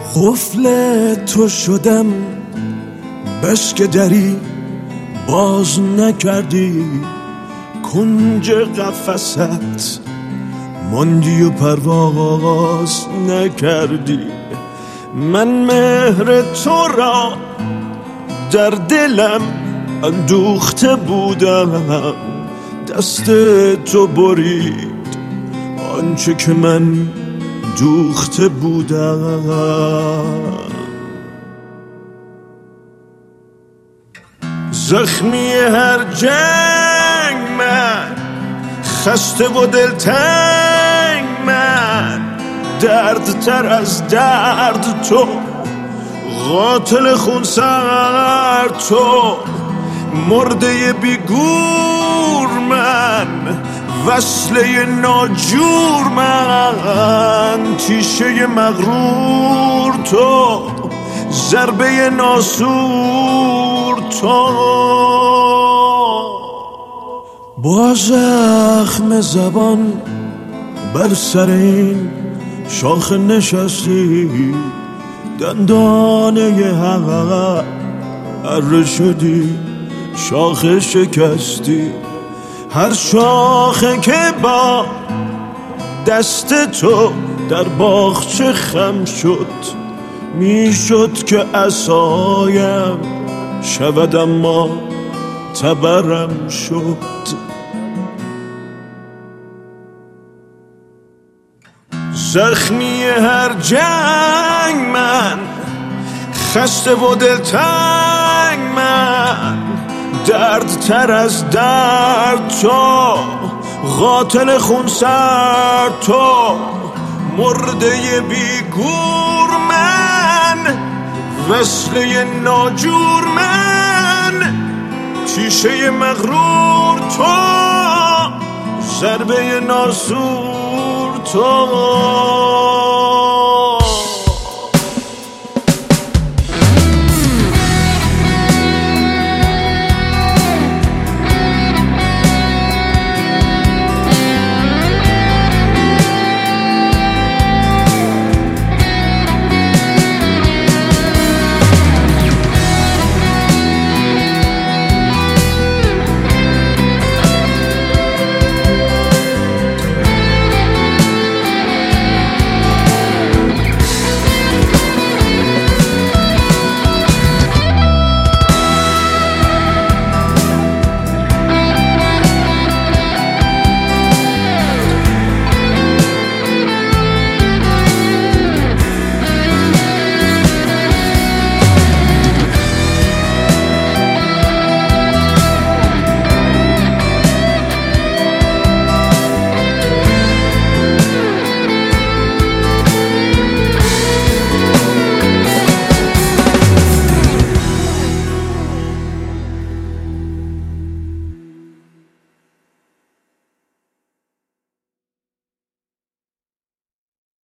قفل تو شدم بس که دری باز نکردی، کنج قفست ماندی و پرواز نکردی. من مهر تو را در دلم اندوخته بودم، دست تو برید آنچه که من دوخته بودم. زخمی هر جنگ من، خسته و دلتنگ من، درد تر از درد تو، قاتل خونسر تو، مرده بیگور من، وصله ناجور من، تیشه مغرور تو، ضربه ناسور تو. با زخم زبان بر سر این شاخ نشستی، دندانه حق اره شدی، شاخه شکستی. هر شاخه که با دست تو در باغچه خم شد، میشد که عصایم شود اما تبرم شد. زخمی هر جنگ من، خسته و دلتنگ من، درد تر از درد تو، قاتل خونسر تو، مرده بیگور من، وصله ناجور من، تیشه مغرور تو، ضربه ناسور تو.